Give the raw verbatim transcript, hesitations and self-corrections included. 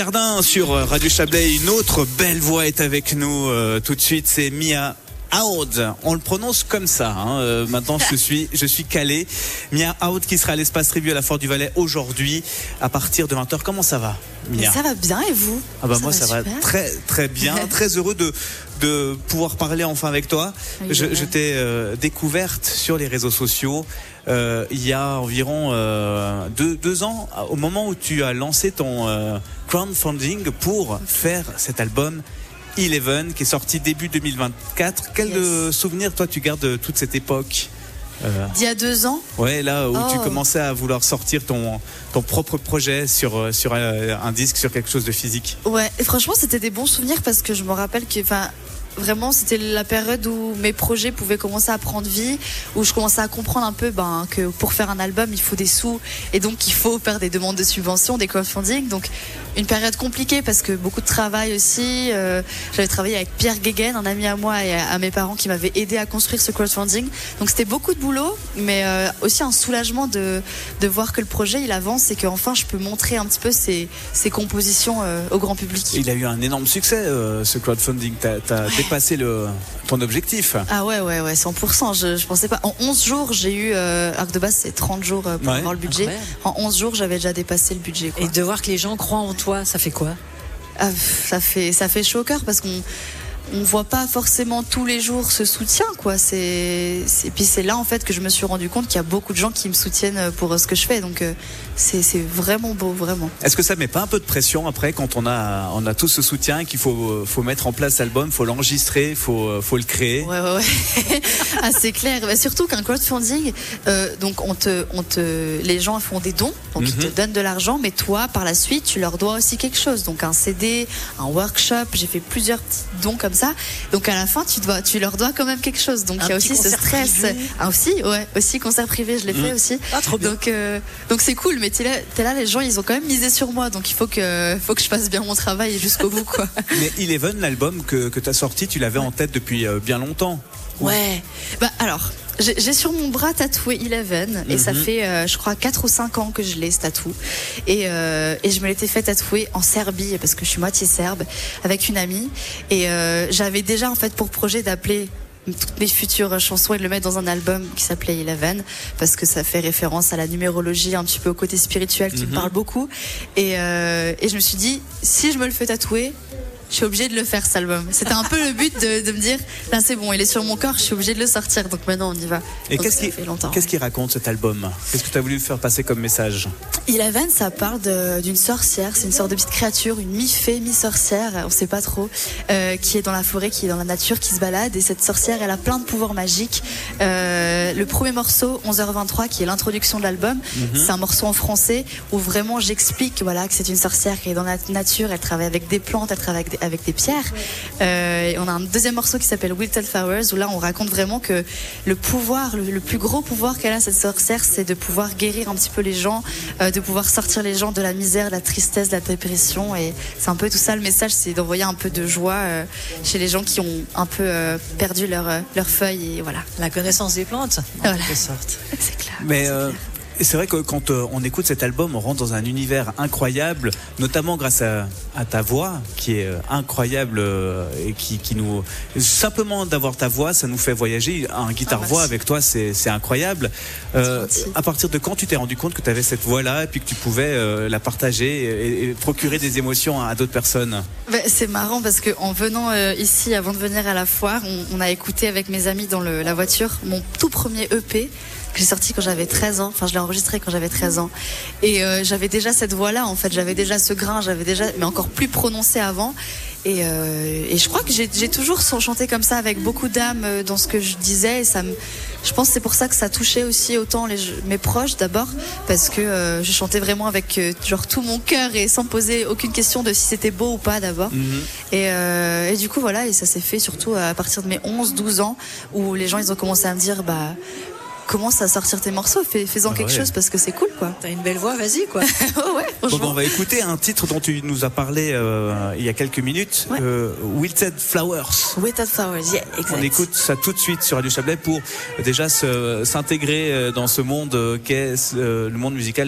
Jardin sur Radio Chablais, une autre belle voix est avec nous euh, tout de suite, c'est Mia Aoud. On le prononce comme ça. Hein. Euh, maintenant, je suis, je suis calé. Mia Aoud qui sera à l'Espace Revue à la Fort du Valais aujourd'hui à partir de vingt heures. Comment ça va, Mia? Mais ça va bien et vous? Ah bah ça moi va ça super. va très très bien, très heureux de de pouvoir parler enfin avec toi. Oui, je je t'ai euh, découverte sur les réseaux sociaux euh, il y a environ euh, deux deux ans, au moment où tu as lancé ton euh, crowdfunding pour faire cet album Eleven qui est sorti début deux mille vingt-quatre. Quel Yes. souvenir toi tu gardes de toute cette époque? Euh, D'il y a deux ans? ouais, là où Oh. tu commençais à vouloir sortir ton ton propre projet sur sur un, un disque, sur quelque chose de physique. Ouais, et franchement, c'était des bons souvenirs parce que je me rappelle que, enfin, vraiment, c'était la période où mes projets pouvaient commencer à prendre vie, où je commençais à comprendre un peu ben, que pour faire un album, il faut des sous et donc il faut faire des demandes de subventions, des crowdfunding. Donc, une période compliquée parce que beaucoup de travail aussi. Euh, j'avais travaillé avec Pierre Guéguen, un ami à moi et à, à mes parents qui m'avaient aidé à construire ce crowdfunding. Donc, c'était beaucoup de boulot, mais euh, aussi un soulagement de, de voir que le projet il avance et qu'enfin je peux montrer un petit peu ses, ses compositions euh, au grand public. Il a eu un énorme succès, euh, ce crowdfunding. T'as, t'as Ouais. dépassé le, ton objectif. Ah ouais, ouais, ouais, cent pour cent. Je, je pensais pas. En onze jours, j'ai eu. Euh, alors que de base, c'est trente jours euh, pour Ouais. avoir le budget. Incroyable. En onze jours, j'avais déjà dépassé le budget. Quoi. Et de voir que les gens croient en toi, ça fait quoi? Ah, pff, ça fait, ça fait chaud au cœur parce qu'on. On voit pas forcément tous les jours ce soutien, quoi. C'est, c'est, puis c'est là en fait que je me suis rendu compte qu'il y a beaucoup de gens qui me soutiennent pour ce que je fais. Donc euh, c'est, c'est vraiment beau, vraiment. Est-ce que ça met pas un peu de pression après quand on a, on a tout ce soutien, qu'il faut, faut mettre en place l'album, faut l'enregistrer, faut, faut le créer? Ouais, ouais, ouais. Ah, c'est clair. Mais surtout qu'un crowdfunding, euh, donc on te, on te, les gens font des dons, donc ils te Mhm. donnent de l'argent, mais toi, par la suite, tu leur dois aussi quelque chose. Donc un C D, un workshop. J'ai fait plusieurs petits dons comme ça. Donc à la fin, tu dois, tu leur dois quand même quelque chose. Donc Un il y a petit aussi ce concert stress. privé. Ah aussi, ouais, aussi concert privé, je l'ai Mhm. fait aussi. Ah, trop bien. Donc, euh, donc c'est cool. Mais t'es là, t'es là, les gens, ils ont quand même misé sur moi. Donc il faut que, faut que je fasse bien mon travail jusqu'au bout, quoi. Mais Eleven, l'album que, que t'as sorti, tu l'avais en tête depuis euh, bien longtemps. Ouais. Bah alors, j'ai j'ai sur mon bras tatoué Eleven et ça Mhm. fait, euh, je crois, quatre ou cinq ans que je l'ai ce tatou. Et, euh, et je me l'étais fait tatouer en Serbie parce que je suis moitié serbe avec une amie. Et euh, j'avais déjà en fait pour projet d'appeler toutes mes futures chansons et de le mettre dans un album qui s'appelait Eleven parce que ça fait référence à la numérologie, un petit peu au côté spirituel qui Mhm. me parle beaucoup. Et, euh, et je me suis dit, si je me le fais tatouer, je suis obligée de le faire, cet album. C'était un peu le but de, de me dire, là c'est bon, il est sur mon corps, je suis obligée de le sortir. Donc maintenant on y va. Et Donc, qu'est-ce ça qui, fait longtemps. qu'est-ce qui raconte cet album? Qu'est-ce que tu as voulu faire passer comme message? Eleven, ça parle de- d'une sorcière, c'est une sorte de petite créature, une mi-fée, mi-sorcière, on sait pas trop, euh, qui est dans la forêt, qui est dans la nature, qui se balade. Et cette sorcière, elle a plein de pouvoirs magiques. Euh, le premier morceau, onze heures vingt-trois, qui est l'introduction de l'album, c'est un morceau en français où vraiment j'explique voilà, que c'est une sorcière qui est dans la nature, elle travaille avec des plantes, elle travaille avec des, avec des pierres. Euh, et on a un deuxième morceau qui s'appelle Wilted Flowers, où là on raconte vraiment que le pouvoir, le, le plus gros pouvoir qu'elle a, cette sorcière, c'est de pouvoir guérir un petit peu les gens, euh, de pouvoir sortir les gens de la misère, de la tristesse, de la dépression. Et c'est un peu tout ça le message, c'est d'envoyer un peu de joie euh, chez les gens qui ont un peu euh, perdu leur, euh, leurs feuilles. Et voilà, La connaissance des plantes, en Voilà. quelque sorte. c'est clair. Mais c'est euh, clair. et c'est vrai que quand euh, on écoute cet album, on rentre dans un univers incroyable, notamment grâce à, à ta voix qui est euh, incroyable euh, et qui, qui nous simplement d'avoir ta voix, ça nous fait voyager. Un guitare Ah, voix merci. avec toi, c'est c'est incroyable. Euh, C'est gentil. à partir de quand tu t'es rendu compte que tu avais cette voix-là et puis que tu pouvais euh, la partager et, et procurer des émotions à d'autres personnes? Ben, c'est marrant parce que en venant euh, ici, avant de venir à la foire, on, on a écouté avec mes amis dans le, la voiture mon tout premier E P que j'ai sorti quand j'avais treize ans. Enfin, je l'ai enregistré quand j'avais treize ans. Et euh, j'avais déjà cette voix-là, en fait. J'avais déjà ce grain, j'avais déjà, mais encore plus prononcé avant. Et, euh, et je crois que j'ai j'ai toujours chanté comme ça avec beaucoup d'âme euh, dans ce que je disais. Et ça me, je pense que c'est pour ça que ça touchait aussi autant les, mes proches d'abord, parce que euh, je chantais vraiment avec euh, genre tout mon cœur et sans poser aucune question de si c'était beau ou pas d'abord. Mhm. Et, euh, et du coup voilà, et ça s'est fait surtout à partir de mes onze douze ans où les gens ils ont commencé à me dire bah commence à sortir tes morceaux, fais, fais-en Ah quelque ouais. chose parce que c'est cool quoi. T'as une belle voix, vas-y quoi. Oh ouais, Bon, franchement. ben, on va écouter un titre dont tu nous as parlé euh, il y a quelques minutes, Ouais. euh, Wilted Flowers. Wilted Flowers, yeah, exact. On écoute ça tout de suite sur Radio Chablais pour euh, déjà se- s'intégrer euh, dans ce monde euh, qu'est euh, le monde musical